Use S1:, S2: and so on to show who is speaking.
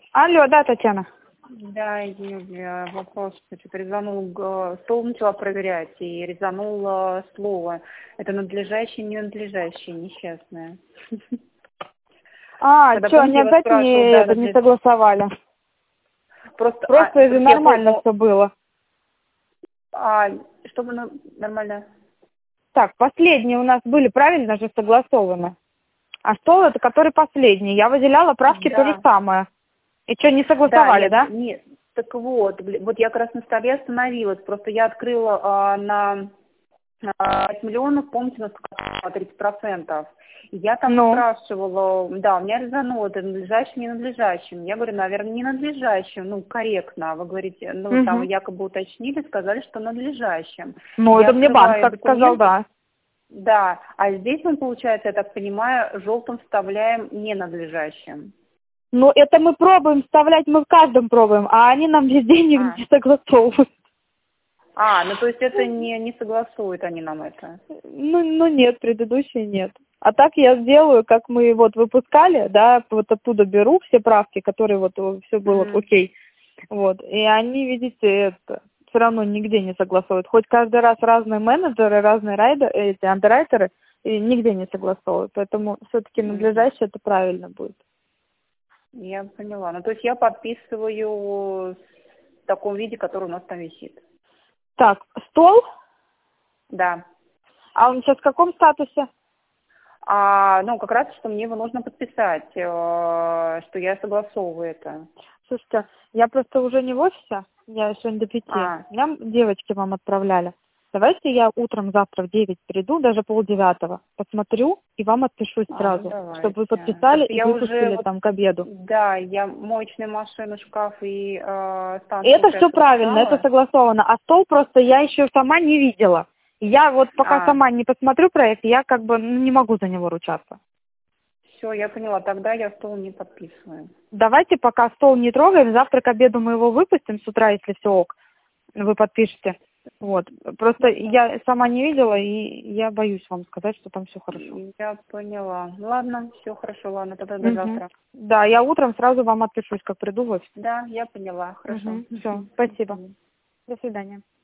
S1: Алло, да, Татьяна.
S2: Да, Юлия, вопрос. Что-то резанул, стол начала проверять и резанул слово. Это надлежащее, ненадлежащее, несчастное.
S1: А, что, они опять не согласовали? Просто это нормально все было.
S2: Чтобы нормально?
S1: Так, последние у нас были правильно же согласованы. А стол это который последний. Я выделяла правки то же самое. И что, не согласовали, да?
S2: Нет. Так вот я как раз на столе остановилась. Просто я открыла на 5 миллионов, помните, на 30%. И я там спрашивала, да, у меня резануло, это надлежащим, ненадлежащим. Я говорю, наверное, ненадлежащим, корректно. Вы говорите, там якобы уточнили, сказали, что надлежащим.
S1: Это мне банк так сказал, да.
S2: Да, а здесь мы, получается, я так понимаю, желтым вставляем ненадлежащим.
S1: Это мы пробуем вставлять, мы в каждом пробуем, а они нам везде не согласовывают.
S2: То есть это не согласуют они нам это?
S1: Нет, предыдущие нет. А так я сделаю, как мы выпускали, да, оттуда беру все правки, которые все было окей. И они, видите, все равно нигде не согласуют. Хоть каждый раз разные менеджеры, разные андеррайтеры, и нигде не согласовывают. Поэтому все-таки надлежащее это правильно будет.
S2: Я поняла. То есть я подписываю в таком виде, который у нас там висит.
S1: Так, стол?
S2: Да.
S1: А он сейчас в каком статусе?
S2: Как раз, что мне его нужно подписать, что я согласовываю это.
S1: Слушайте, я просто уже не в офисе, я сегодня до 5. Меня девочки вам отправляли. Давайте я утром завтра в 9 приду, даже 8:30, посмотрю и вам отпишусь сразу, чтобы вы подписали и выпустили там к обеду.
S2: Да, я моечную машину, шкаф и станцию.
S1: Это все правильно, это согласовано. А стол просто я еще сама не видела. Я пока сама не посмотрю проект, я не могу за него ручаться.
S2: Все, я поняла, тогда я стол не подписываю.
S1: Давайте пока стол не трогаем, завтра к обеду мы его выпустим с утра, если все ок, вы подпишете. Просто я сама не видела, и я боюсь вам сказать, что там все хорошо.
S2: Я поняла. Ладно, все хорошо, ладно, тогда до завтра.
S1: Да, я утром сразу вам отпишусь, как приду в офис.
S2: Да, я поняла, хорошо.
S1: Все, спасибо. До свидания.